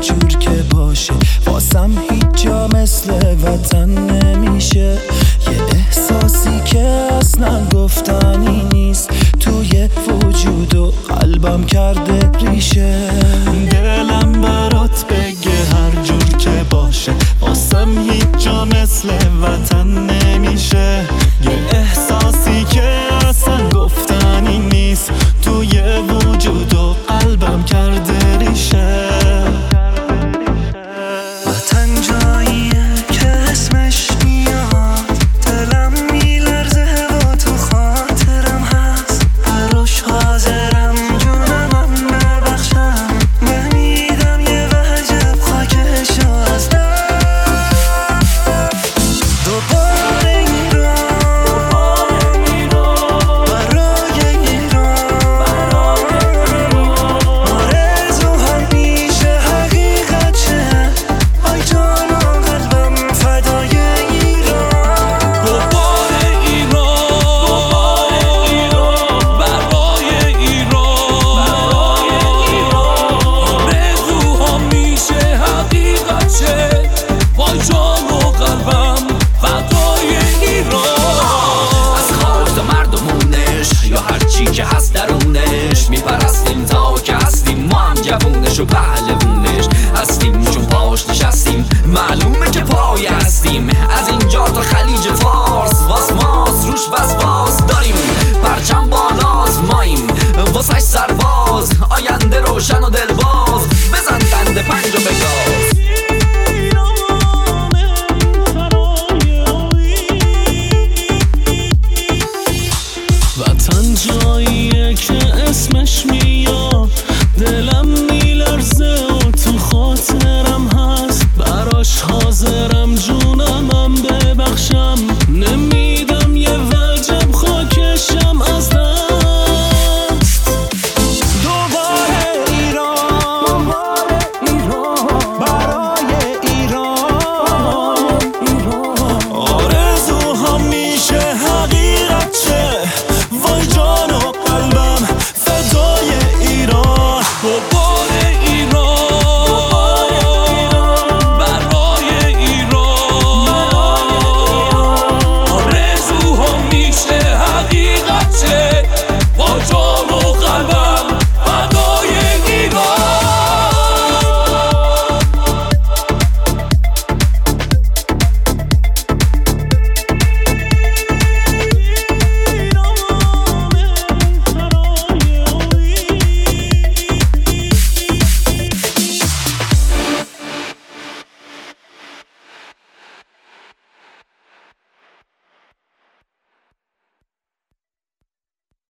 جور که باشه، واسم هیچ جا مثل وطن نمیشه. یه احساسی که اصلا گفتنی نیست، توی وجود و قلبم کرده ریشه. دلم برات بگه هر جور که باشه، واسم هیچ جا مثل وطن نمیشه. یه احساسی که اصلا گفتنی نیست، توی وجود و قلبم کرده ریشه. وطن جاییه که اسمش میاد، دلم میلرزه و تو خاطرم هست. براش حاضرم جونمم ببخشم، نمیدم یه وجب خاکشو از دوباره ایران، برای ایران. آرزو همیشه حقیقت شه، آی جان و قلبم فدای ایران. دوباره ایران، برای ایران. آرزو همیشه حقیقت شه، وای جان و قلبم فدای ایران. از خاک تا مردمونش یا هرچی که هست درونش، میپرستیم تا که هستیم ما هم جوونش و پهلوونش هستیم. چون پاش نشستیم معلومه که پای هستیم. از اینجا تا خلیج فارس واس ماس روش وسواس داریم. پرچم با ناز ماییم واسش سرباز، آینده روشن و دل